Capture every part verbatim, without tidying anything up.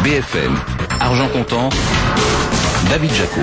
F M. Argent comptant, David Jaco.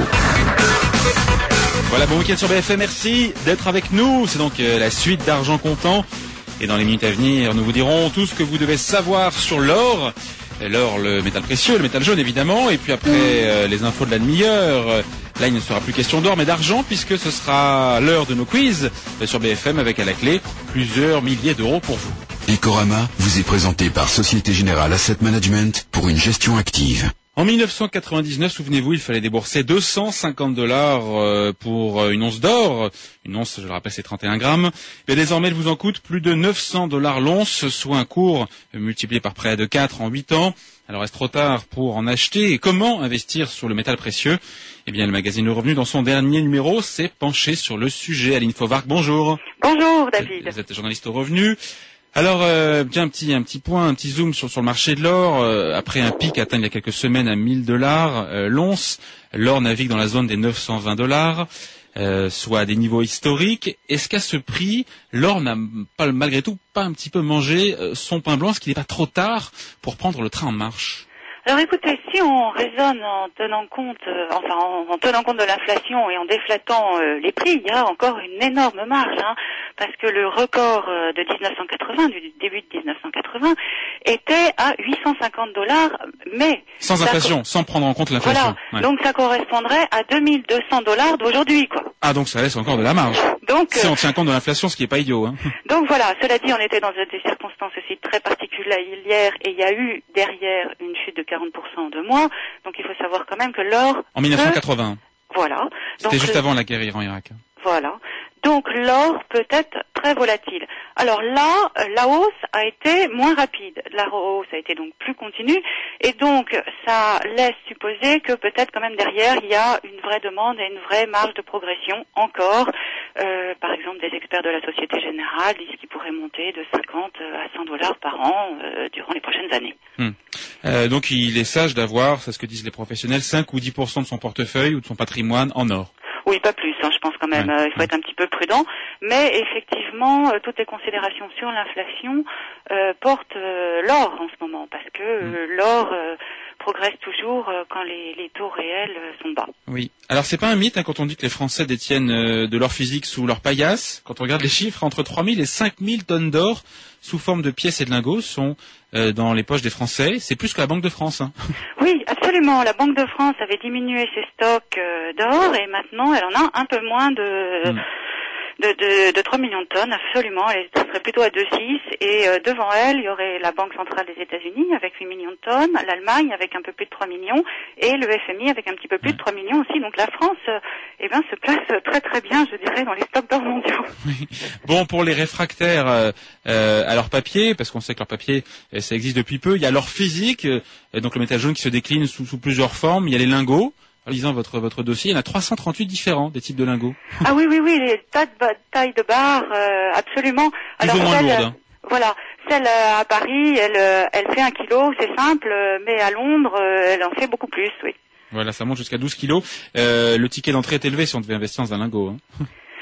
Voilà, bon week-end sur B F M, merci d'être avec nous. C'est donc euh, la suite d'Argent comptant. Et dans les minutes à venir, nous vous dirons tout ce que vous devez savoir sur l'or. L'or, le métal précieux, le métal jaune évidemment. Et puis après, euh, les infos de la demi-heure. Euh, là, il ne sera plus question d'or mais d'argent puisque ce sera l'heure de nos quiz euh, sur B F M avec à la clé plusieurs milliers d'euros pour vous. Ecorama vous est présenté par Société Générale Asset Management pour une gestion active. En mille neuf cent quatre-vingt-dix-neuf, souvenez-vous, il fallait débourser deux cent cinquante dollars pour une once d'or. Une once, je le rappelle, c'est trente et un grammes. Et désormais, il vous en coûte plus de neuf cents dollars l'once, soit un cours multiplié par près de quatre en huit ans. Alors, est-ce trop tard pour en acheter? Et comment investir sur le métal précieux? Eh bien, le magazine Le Revenu, dans son dernier numéro, s'est penché sur le sujet. Aline Fauvarc, bonjour. Bonjour, David. Vous êtes journaliste au Revenu. Alors, euh, bien un petit, un petit point, un petit zoom sur, sur le marché de l'or. Euh, après un pic atteint il y a quelques semaines à mille dollars euh, l'once, l'or navigue dans la zone des neuf cent vingt dollars, euh, soit à des niveaux historiques. Est-ce qu'à ce prix, l'or n'a pas, malgré tout, pas un petit peu mangé euh, son pain blanc? Est-ce qu'il n'est pas trop tard pour prendre le train en marche? Alors écoutez, si on raisonne en tenant compte, euh, enfin en, en tenant compte de l'inflation et en déflatant euh, les prix, il y a encore une énorme marge, hein, parce que le record euh, de dix-neuf cent quatre-vingts, du début de dix-neuf cent quatre-vingts, était à huit cent cinquante dollars, mais sans inflation, co- sans prendre en compte l'inflation. Voilà, ouais. Donc ça correspondrait à deux mille deux cents dollars d'aujourd'hui, quoi. Ah, donc ça laisse encore de la marge. Donc, si euh, on tient compte de l'inflation, ce qui n'est pas idiot. Hein. Donc voilà, cela dit, on était dans des circonstances aussi très particulières et il y a eu derrière une chute de quarante pour cent en deux mois. Donc il faut savoir quand même que l'or... En mille neuf cent quatre-vingts. Peut... Voilà. C'était donc, juste avant la guerre Iran-Irak. Voilà. Donc l'or peut être très volatile. Alors là, la hausse a été moins rapide. La hausse a été donc plus continue. Et donc ça laisse supposer que peut-être quand même derrière, il y a une vraie demande et une vraie marge de progression encore. Euh, par exemple, des experts de la Société Générale disent qu'il pourrait monter de cinquante à cent dollars par an euh, durant les prochaines années. Hum. Euh, donc il est sage d'avoir, c'est ce que disent les professionnels, cinq ou dix pour cent de son portefeuille ou de son patrimoine en or. Oui, pas plus, hein, je pense quand même. Ouais. Euh, il faut être un petit peu prudent. Mais effectivement, euh, toutes les considérations sur l'inflation euh, portent euh, l'or en ce moment, parce que euh, l'or euh, progresse toujours euh, quand les, les taux réels euh, sont bas. Oui. Alors c'est pas un mythe hein, quand on dit que les Français détiennent euh, de l'or physique sous leur paillasse. Quand on regarde les chiffres, entre trois mille et cinq mille tonnes d'or sous forme de pièces et de lingots sont euh, dans les poches des Français. C'est plus que la Banque de France. Hein. Oui, absolument. La Banque de France avait diminué ses stocks euh, d'or et maintenant elle en a un peu moins de... Mm. De, de, de trois millions de tonnes, absolument. Elle serait plutôt à deux virgule six. Et euh, devant elle, il y aurait la Banque centrale des États-Unis avec huit millions de tonnes, l'Allemagne avec un peu plus de trois millions, et le F M I avec un petit peu plus de trois millions aussi. Donc la France, euh, eh ben, se place très très bien, je dirais, dans les stocks d'or mondiaux. Oui. Bon, pour les réfractaires euh, euh, à leur papier, parce qu'on sait que leur papier, euh, ça existe depuis peu, il y a l'or physique, euh, donc le métal jaune qui se décline sous, sous plusieurs formes. Il y a les lingots. En lisant votre, votre dossier, il y en a trois cent trente-huit différents des types de lingots. Ah oui, oui, oui, les tas de ba- tailles de barres, euh, absolument. Plus ou moins lourdes. Hein. Voilà, celle à Paris, elle, elle fait un kilo, c'est simple, mais à Londres, elle en fait beaucoup plus, oui. Voilà, ça monte jusqu'à douze kilos. Euh, le ticket d'entrée est élevé si on devait investir dans un lingot. Hein.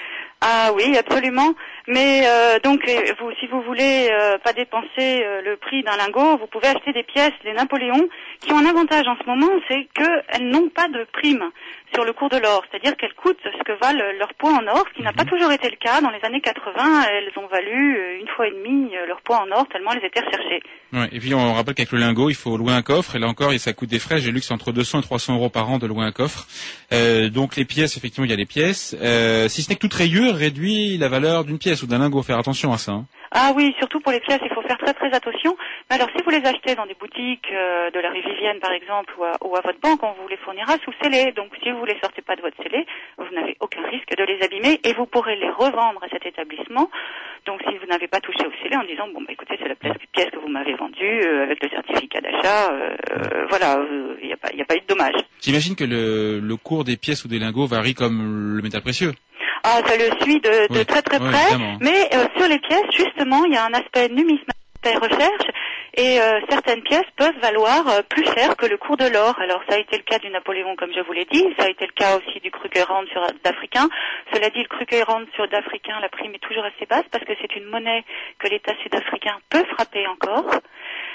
Ah oui, absolument. Mais euh, donc, vous, si vous voulez euh, pas dépenser euh, le prix d'un lingot, vous pouvez acheter des pièces, les Napoléons, qui ont un avantage en ce moment, c'est qu'elles n'ont pas de prime sur le cours de l'or. C'est-à-dire qu'elles coûtent ce que valent leur poids en or, ce qui n'a pas toujours été le cas. Dans les années quatre-vingts, elles ont valu une fois et demie leur poids en or, tellement elles étaient recherchées. Ouais, et puis on rappelle qu'avec le lingot, il faut louer un coffre, et là encore, ça coûte des frais. J'ai lu que c'est entre deux cents et trois cents euros par an de louer un coffre. Euh, donc les pièces, effectivement, il y a les pièces. Euh, si ce n'est que toute rayure réduit la valeur d'une pièce ou d'un lingot, faire attention à ça. Hein. Ah oui, surtout pour les pièces, il faut faire très très attention. Mais alors si vous les achetez dans des boutiques euh, de la rue Vivienne par exemple ou à, ou à votre banque, on vous les fournira sous scellé. Donc si vous les sortez pas de votre scellé, vous n'avez aucun risque de les abîmer et vous pourrez les revendre à cet établissement. Donc si vous n'avez pas touché au scellé en disant bon bah écoutez c'est la pièce que vous m'avez vendue euh, avec le certificat d'achat, euh, euh, voilà, il euh, n'y a pas il y a pas eu de dommage. J'imagine que le, le cours des pièces ou des lingots varie comme le métal précieux. Ah, ça le suit de, de oui, très très oui, près, évidemment. mais euh, sur les pièces, justement, il y a un aspect numismatique et recherche, et euh, certaines pièces peuvent valoir euh, plus cher que le cours de l'or. Alors ça a été le cas du Napoléon, comme je vous l'ai dit, ça a été le cas aussi du Krugerrand sud-africain. Cela dit, le Krugerrand sud-africain, la prime est toujours assez basse, parce que c'est une monnaie que l'État sud-africain peut frapper encore. Euh,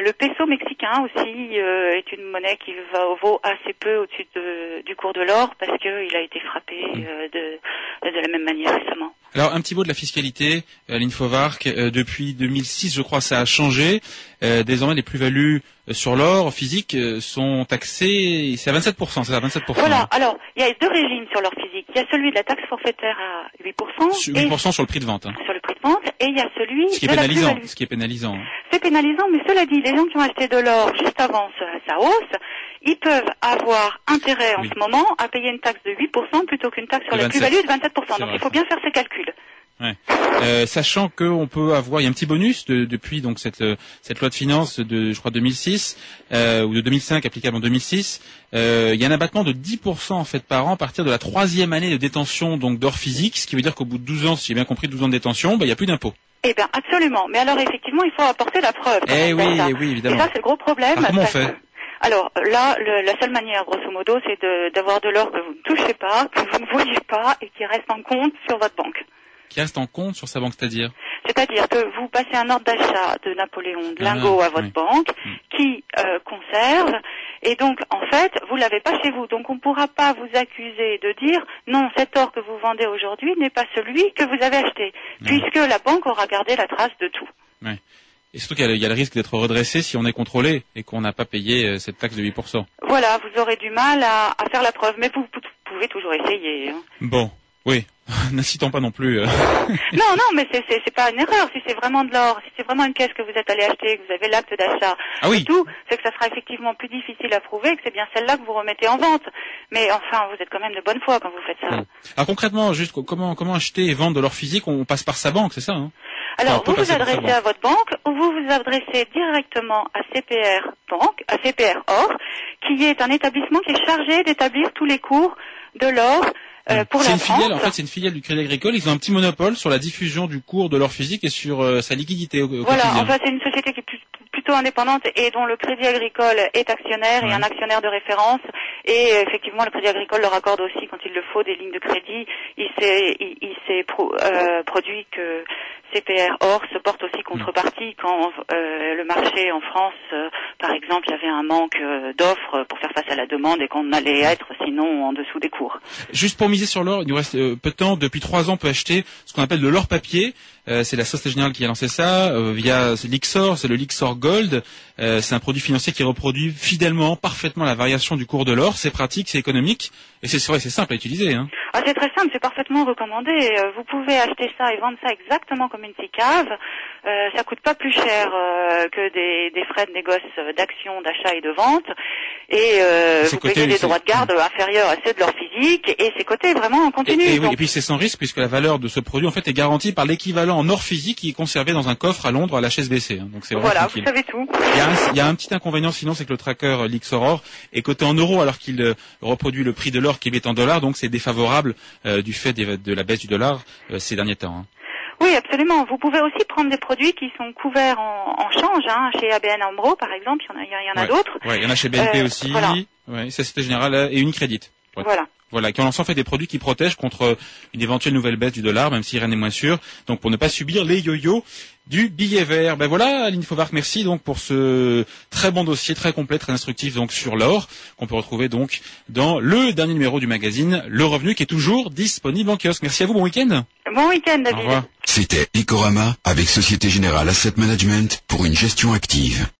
le peso mexicain aussi euh, est une monnaie qui va, vaut assez peu au-dessus de, du cours de l'or parce qu'il a été frappé euh, de, de la même manière récemment. Alors un petit mot de la fiscalité, euh, l'Infovark, euh, depuis deux mille six je crois ça a changé. Euh, désormais les plus-values euh, sur l'or physique euh, sont taxées, c'est à vingt-sept pour cent, c'est à vingt-sept pour cent. Voilà, alors il y a deux régimes sur l'or physique. Il y a celui de la taxe forfaitaire à huit pour cent. huit pour cent sur le prix de vente. Hein. Sur le prix de vente, et il y a celui ce qui est de pénalisant, la plus-value. Ce qui est pénalisant. C'est pénalisant, mais cela dit, les gens qui ont acheté de l'or juste avant sa, sa hausse, ils peuvent avoir intérêt en oui. ce moment à payer une taxe de huit pour cent plutôt qu'une taxe sur de la plus-value de vingt-sept pour cent. Donc vrai, il faut bien faire ces calculs. Ouais. Euh, sachant qu'on peut avoir, il y a un petit bonus de, depuis donc cette cette loi de finances de je crois deux mille six euh, ou de deux mille cinq applicable en deux mille six. Euh, il y a un abattement de dix pour cent en fait par an à partir de la troisième année de détention donc d'or physique, ce qui veut dire qu'au bout de douze ans, si j'ai bien compris, douze ans de détention, bah il y a plus d'impôt. Eh bien absolument. Mais alors effectivement, il faut apporter la preuve. Eh oui, eh oui, évidemment. Et ça c'est le gros problème. Alors, comment on fait ? Alors là, le, la seule manière, grosso modo, c'est de, d'avoir de l'or que vous ne touchez pas, que vous ne voyez pas et qui reste en compte sur votre banque. Qui reste en compte sur sa banque, c'est-à-dire ? C'est-à-dire que vous passez un ordre d'achat de Napoléon de lingots ah, à votre oui. banque qui euh, conserve et donc en fait vous l'avez pas chez vous. Donc on ne pourra pas vous accuser de dire non, cet or que vous vendez aujourd'hui n'est pas celui que vous avez acheté, ouais. puisque la banque aura gardé la trace de tout. Ouais. Et surtout qu'il y a, il y a le risque d'être redressé si on est contrôlé et qu'on n'a pas payé euh, cette taxe de huit pour cent. Voilà, vous aurez du mal à, à faire la preuve, mais vous, vous pouvez toujours essayer. Hein. Bon, oui. N'incitons pas non plus. Euh... non, non, mais c'est, c'est, c'est pas une erreur. Si c'est vraiment de l'or, si c'est vraiment une caisse que vous êtes allé acheter, que vous avez l'acte d'achat, ah oui. et tout, c'est que ça sera effectivement plus difficile à prouver, que c'est bien celle-là que vous remettez en vente. Mais enfin, vous êtes quand même de bonne foi quand vous faites ça. Oui. Alors concrètement, juste comment comment acheter et vendre de l'or physique ? On passe par sa banque, c'est ça hein ? Alors, enfin, vous vous adressez à votre banque ou vous vous adressez directement à C P R Banque, à C P R Or, qui est un établissement qui est chargé d'établir tous les cours de l'or. Euh, pour c'est la une filiale, France. en fait, c'est une filiale du Crédit Agricole. Ils ont un petit monopole sur la diffusion du cours de l'or physique et sur euh, sa liquidité au, au voilà, quotidien. Enfin, c'est une société qui est plus, plutôt indépendante et dont le Crédit Agricole est actionnaire ouais. et un actionnaire de référence. Et effectivement, le Crédit Agricole leur accorde aussi, quand il le faut, des lignes de crédit. Il s'est, il, il s'est pro, euh, produit que C P R Or se porte aussi contrepartie quand euh, le marché en France, euh, par exemple, il y avait un manque euh, d'offres pour faire face à la demande et qu'on allait être sinon en dessous des cours. Juste pour miser sur l'or, il nous reste euh, peu de temps. Depuis trois ans, on peut acheter ce qu'on appelle de l'or papier. Euh, c'est la Société Générale qui a lancé ça euh, via l'Ixor, c'est le l'Ixor Gold. Euh, c'est un produit financier qui reproduit fidèlement, parfaitement la variation du cours de l'or. C'est pratique, c'est économique et c'est vrai, c'est simple à utiliser. Hein. Ah, c'est très simple, c'est parfaitement recommandé. Vous pouvez acheter ça et vendre ça exactement comme une petite cave. Euh, ça coûte pas plus cher euh, que des, des frais de négoce d'action, d'achat et de vente. Et euh, vous payez des droits de garde inférieurs à ceux de l'or physique et c'est coté vraiment en continu. Et, et, donc... oui, et puis c'est sans risque puisque la valeur de ce produit en fait est garantie par l'équivalent en or physique qui est conservé dans un coffre à Londres à la H S B C. Hein. Donc c'est voilà, tranquille. Vous savez tout. Il y, a un, il y a un petit inconvénient sinon, c'est que le tracker l'Ixor est coté en euros alors qu'il euh, reproduit le prix de l'or qui est en dollars, donc c'est défavorable euh, du fait de, de la baisse du dollar euh, ces derniers temps. Hein. Oui, absolument. Vous pouvez aussi prendre des produits qui sont couverts en, en change, hein, chez A B N AMRO par exemple, il y en a, il y en a ouais. d'autres. Ouais, il y en a chez B N P euh, aussi, voilà. ouais, Société Générale et Unicredit. Ouais. Voilà. Voilà, qui ont lancé en fait des produits qui protègent contre une éventuelle nouvelle baisse du dollar, même si rien n'est moins sûr. Donc pour ne pas subir les yo-yo du billet vert. Ben voilà, l'Infovark, merci donc pour ce très bon dossier, très complet, très instructif donc sur l'or, qu'on peut retrouver donc dans le dernier numéro du magazine Le Revenu, qui est toujours disponible en kiosque. Merci à vous, bon week-end. Bon week-end, David. C'était Ecorama avec Société Générale Asset Management pour une gestion active.